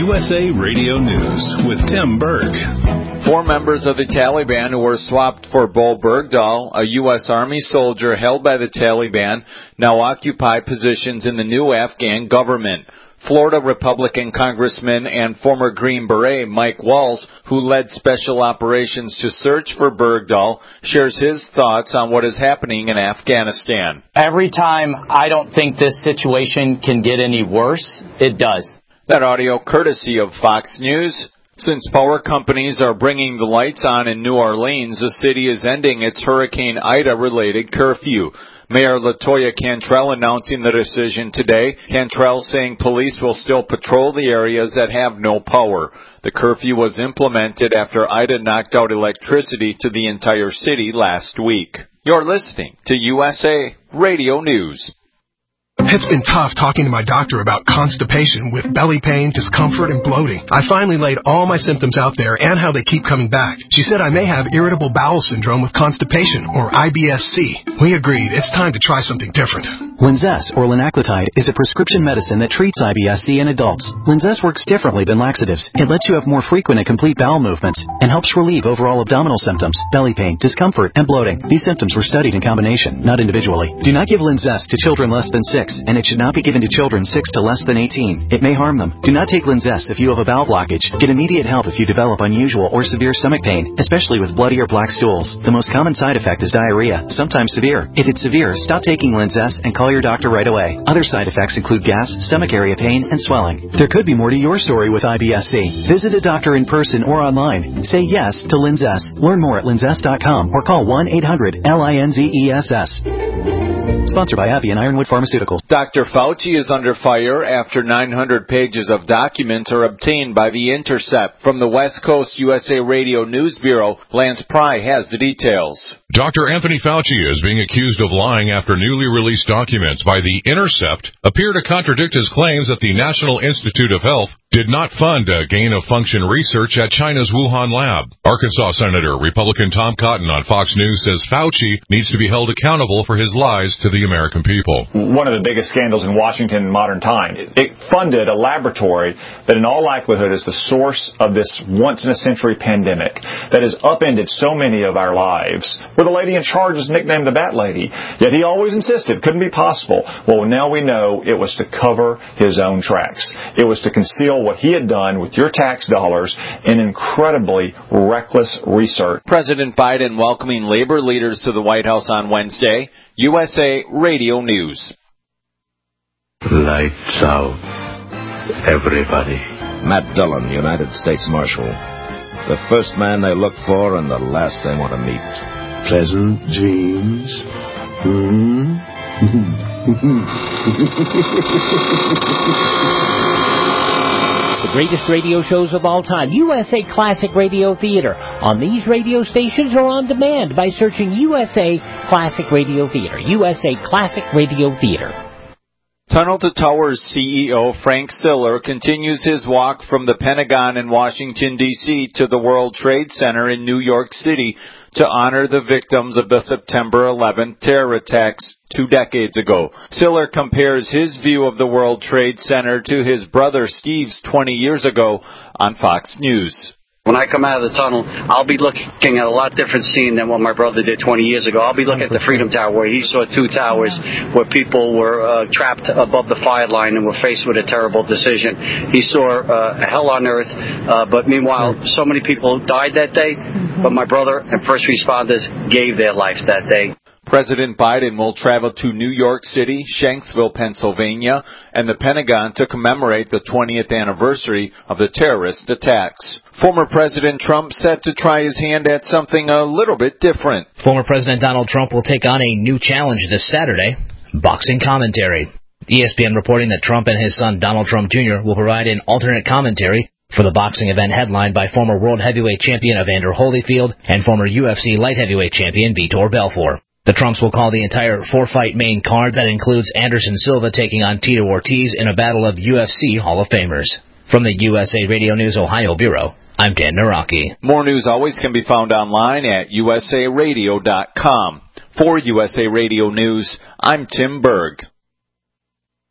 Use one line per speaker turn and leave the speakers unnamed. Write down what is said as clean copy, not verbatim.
USA Radio News with Tim Berg.
4 members of the Taliban who were swapped for Bo Bergdahl, a U.S. Army soldier held by the Taliban, now occupy positions in the new Afghan government. Florida Republican Congressman and former Green Beret Mike Walls, who led special operations to search for Bergdahl, shares his thoughts on what is happening in Afghanistan.
Every time I don't think this situation can get any worse, it does.
That audio courtesy of Fox News. Since power companies are bringing the lights on in New Orleans, the city is ending its Hurricane Ida-related curfew. Mayor LaToya Cantrell announcing the decision today. Cantrell saying police will still patrol the areas that have no power. The curfew was implemented after Ida knocked out electricity to the entire city last week. You're listening to USA Radio News.
It's been tough talking to my doctor about constipation with belly pain, discomfort, and bloating. I finally laid all my symptoms out there and how they keep coming back. She said I may have irritable bowel syndrome with constipation, or IBS-C. We agreed it's time to try something different.
Linzess, or linaclotide, is a prescription medicine that treats IBS-C in adults. Linzess works differently than laxatives. It lets you have more frequent and complete bowel movements and helps relieve overall abdominal symptoms, belly pain, discomfort, and bloating. These symptoms were studied in combination, not individually. Do not give Linzess to children less than 6. And it should not be given to children 6 to less than 18. It may harm them. Do not take Linzess if you have a bowel blockage. Get immediate help if you develop unusual or severe stomach pain, especially with bloody or black stools. The most common side effect is diarrhea, sometimes severe. If it's severe, stop taking Linzess and call your doctor right away. Other side effects include gas, stomach area pain, and swelling. There could be more to your story with IBS-C. Visit a doctor in person or online. Say yes to Linzess. Learn more at linzess.com or call 1-800-LINZESS. Sponsored by AbbVie and Ironwood Pharmaceuticals.
Dr. Fauci is under fire after 900 pages of documents are obtained by The Intercept. From the West Coast USA Radio News Bureau, Lance Pry has the details.
Dr. Anthony Fauci is being accused of lying after newly released documents by The Intercept appear to contradict his claims that the National Institute of Health did not fund gain-of-function research at China's Wuhan lab. Arkansas Senator Republican Tom Cotton on Fox News says Fauci needs to be held accountable for his lies to the American people.
One of the biggest scandals in Washington in modern time. It funded a laboratory that in all likelihood is the source of this once-in-a-century pandemic that has upended so many of our lives, where the lady in charge is nicknamed the Bat Lady. Yet he always insisted it couldn't be possible. Well, now we know it was to cover his own tracks. It was to conceal what he had done with your tax dollars in incredibly reckless research.
President Biden welcoming labor leaders to the White House on Wednesday. USA Radio News.
Lights out, everybody.
Matt Dillon, United States Marshal. The first man they look for and the last they want to meet.
Pleasant dreams.
The greatest radio shows of all time, USA Classic Radio Theater, on these radio stations or on demand by searching USA Classic Radio Theater. USA Classic Radio Theater.
Tunnel to Towers CEO Frank Siller continues his walk from the Pentagon in Washington, D.C. to the World Trade Center in New York City to honor the victims of the September 11th terror attacks 2 decades ago. Siller compares his view of the World Trade Center to his brother Steve's 20 years ago on Fox News.
When I come out of the tunnel, I'll be looking at a lot different scene than what my brother did 20 years ago. I'll be looking at the Freedom Tower where he saw 2 towers where people were trapped above the fire line and were faced with a terrible decision. He saw hell on earth, but meanwhile, so many people died that day, but my brother and first responders gave their life that day.
President Biden will travel to New York City, Shanksville, Pennsylvania, and the Pentagon to commemorate the 20th anniversary of the terrorist attacks. Former President Trump set to try his hand at something a little bit different.
Former President Donald Trump will take on a new challenge this Saturday, boxing commentary. ESPN reporting that Trump and his son Donald Trump Jr. will provide an alternate commentary for the boxing event headlined by former world heavyweight champion Evander Holyfield and former UFC light heavyweight champion Vitor Belfort. The Trumps will call the entire 4-fight main card that includes Anderson Silva taking on Tito Ortiz in a battle of UFC Hall of Famers. From the USA Radio News Ohio Bureau, I'm Dan Naraki.
More news always can be found online at usaradio.com. For USA Radio News, I'm Tim Berg.